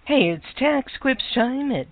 Hey, it's Tax Quips time at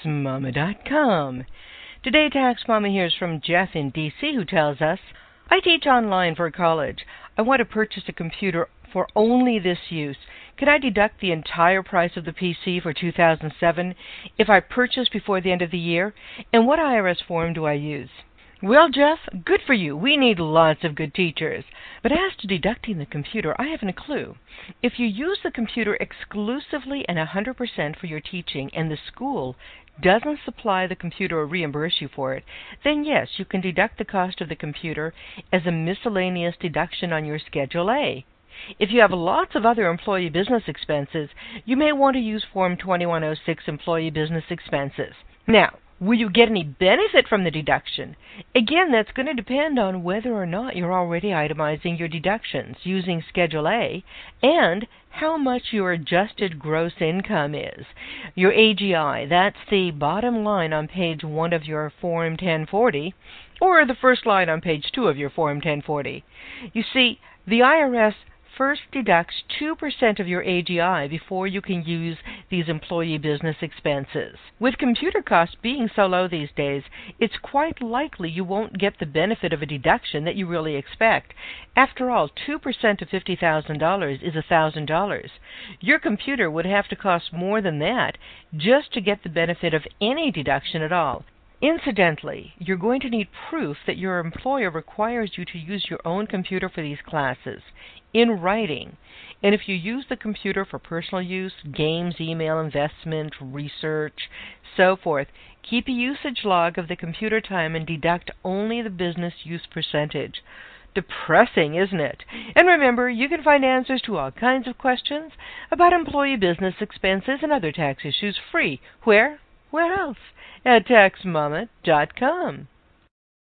TaxMama.com. Today, Tax Mama hears from Jeff in D.C. who tells us, I teach online for college. I want to purchase a computer for only this use. Could I deduct the entire price of the PC for 2007 if I purchase before the end of the year? And what IRS form do I use? Well, Jeff, good for you. We need lots of good teachers. But as to deducting the computer, I haven't a clue. If you use the computer exclusively and 100% for your teaching and the school doesn't supply the computer or reimburse you for it, then yes, you can deduct the cost of the computer as a miscellaneous deduction on your Schedule A. If you have lots of other employee business expenses, you may want to use Form 2106 Employee Business Expenses. Now, will you get any benefit from the deduction? Again, that's going to depend on whether or not you're already itemizing your deductions using Schedule A and how much your adjusted gross income is. Your AGI, that's the bottom line on page 1 of your Form 1040, or the first line on page 2 of your Form 1040. You see, the IRS first deducts 2% of your AGI before you can use these employee business expenses. With computer costs being so low these days, it's quite likely you won't get the benefit of a deduction that you really expect. After all, 2% of $50,000 is $1,000. Your computer would have to cost more than that just to get the benefit of any deduction at all. Incidentally, you're going to need proof that your employer requires you to use your own computer for these classes in writing. And if you use the computer for personal use, games, email, investment, research, so forth, keep a usage log of the computer time and deduct only the business use percentage. Depressing, isn't it? And remember, you can find answers to all kinds of questions about employee business expenses and other tax issues free. Where? Where else? At TaxMama.com.